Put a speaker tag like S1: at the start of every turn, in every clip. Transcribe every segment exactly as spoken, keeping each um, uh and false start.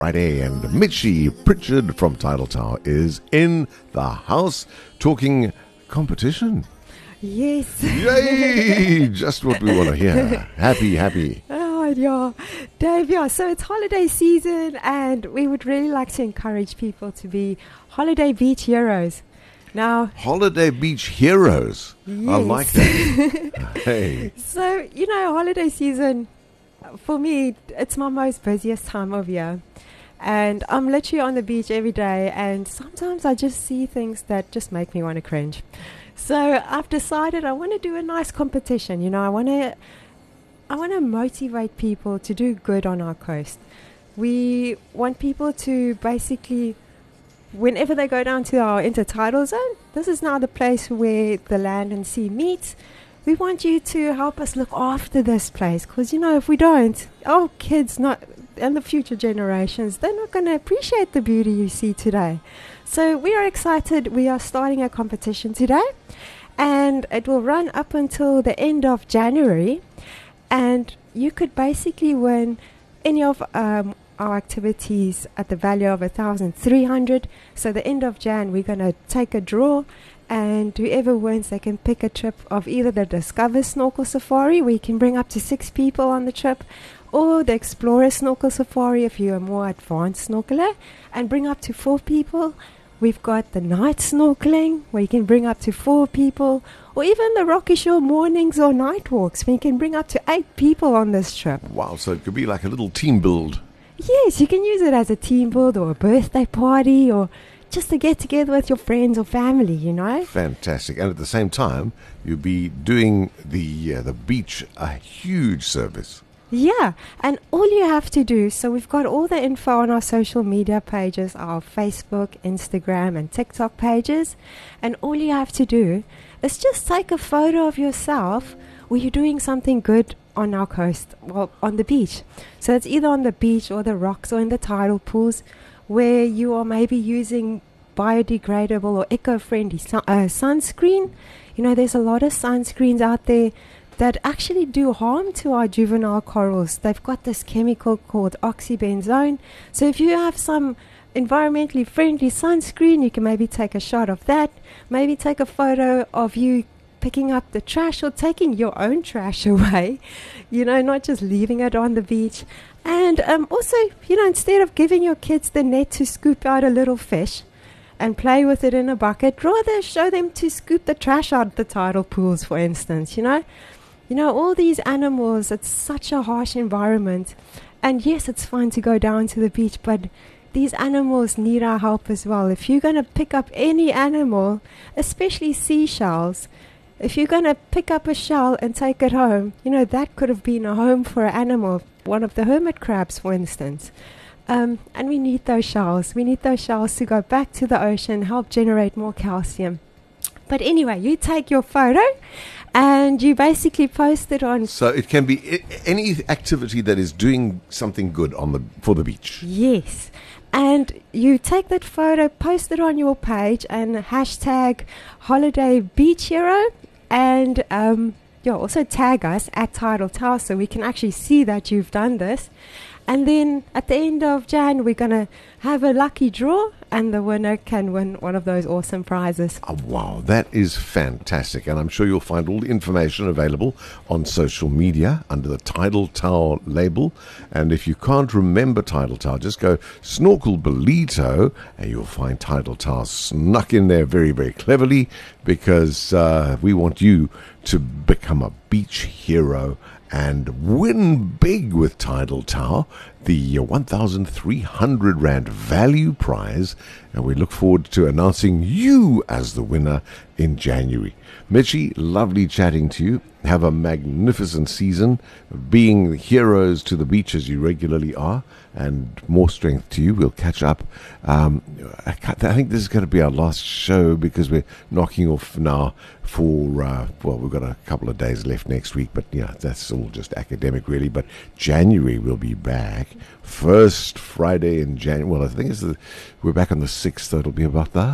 S1: Friday, and Mitchie Pritchard from Tidal Tower is in the house talking competition.
S2: Yes.
S1: Yay! Just what we want to hear. Happy, happy.
S2: Oh, yeah. Dave, yeah, so it's holiday season and we would really like to encourage people to be holiday beach heroes. Now,
S1: Holiday beach heroes.
S2: yes.
S1: I like that. Hey.
S2: So, you know, holiday season, for me, it's my most busiest time of year. And I'm literally on the beach every day, and sometimes I just see things that just make me want to cringe. So I've decided I want to do a nice competition. You know, I want to, I want to motivate people to do good on our coast. We want people to basically, whenever they go down to our intertidal zone, this is now the place where the land and sea meet. We want you to help us look after this place, because, you know, if we don't, our kids not and the future generations, they're not going to appreciate the beauty you see today. So we are excited. We are starting a competition today, and it will run up until the end of January. And you could basically win any of um, our activities at the value of one thousand three hundred dollars. So the end of Jan, we're going to take a draw, and whoever wins, they can pick a trip of either the Discover Snorkel Safari, where you can bring up to six people on the trip, or the Explorer Snorkel Safari if you're a more advanced snorkeler, and bring up to four people. We've got the night snorkeling, where you can bring up to four people, or even the Rocky Shore mornings or night walks, where you can bring up to eight people on this trip.
S1: Wow, so it could be like a little team build.
S2: Yes, you can use it as a team build or a birthday party, or just to get together with your friends or family, you know.
S1: Fantastic. And at the same time, you'll be doing the uh, the beach a huge service.
S2: Yeah, and all you have to do, so we've got all the info on our social media pages, our Facebook, Instagram, and TikTok pages, and all you have to do is just take a photo of yourself where you're doing something good on our coast, well, on the beach. So it's either on the beach or the rocks or in the tidal pools, where you are maybe using biodegradable or eco-friendly su- uh, sunscreen. You know, there's a lot of sunscreens out there that actually do harm to our juvenile corals. They've got this chemical called oxybenzone. So if you have some environmentally friendly sunscreen, you can maybe take a shot of that. Maybe take a photo of you picking up the trash or taking your own trash away, you know, not just leaving it on the beach. And um, also, you know, instead of giving your kids the net to scoop out a little fish and play with it in a bucket, rather show them to scoop the trash out of the tidal pools, for instance, you know. You know, all these animals, it's such a harsh environment. And yes, it's fun to go down to the beach, but these animals need our help as well. If you're going to pick up any animal, especially seashells, if you're going to pick up a shell and take it home, you know, that could have been a home for an animal, one of the hermit crabs, for instance. Um, and we need those shells. We need those shells to go back to the ocean, help generate more calcium. But anyway, you take your photo and you basically post it on.
S1: So it can be I- any activity that is doing something good on the for the beach.
S2: Yes. And you take that photo, post it on your page, and hashtag holiday beach hero. And um, yeah, also tag us at Tidal Tower so we can actually see that you've done this. And then at the end of Jan, we're going to have a lucky draw, and the winner can win one of those awesome prizes.
S1: Oh, wow, that is fantastic. And I'm sure you'll find all the information available on social media under the Tidal Tower label. And if you can't remember Tidal Tower, just go Snorkel Belito, and you'll find Tidal Tower snuck in there very, very cleverly, because uh, we want you to become a beach hero and win big with Tidal Tower, the one thousand three hundred rand value prize. And we look forward to announcing you as the winner in January. Mitchie, lovely chatting to you. Have a magnificent season, being heroes to the beach as you regularly are, and more strength to you. We'll catch up. Um, I, I think this is going to be our last show, because we're knocking off now for, uh, well, we've got a couple of days left next week, but yeah, that's all just academic really. But January we'll be back. First Friday in January. Well, I think it's the, we're back on the sixth, so it'll be about the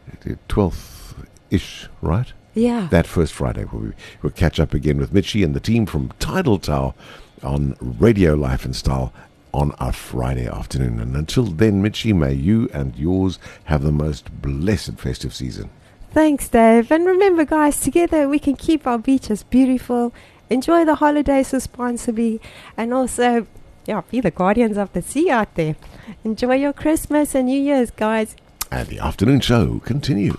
S1: twelfth-ish, right?
S2: Yeah.
S1: That first Friday, we'll, we'll catch up again with Mitchie and the team from Tidal Tower on Radio Life and Style on a Friday afternoon. And until then, Mitchie, may you and yours have the most blessed festive season.
S2: Thanks, Dave. And remember, guys, together we can keep our beaches beautiful, enjoy the holidays responsibly, and also, yeah, be the guardians of the sea out there. Enjoy your Christmas and New Year's, guys.
S1: And the afternoon show continues.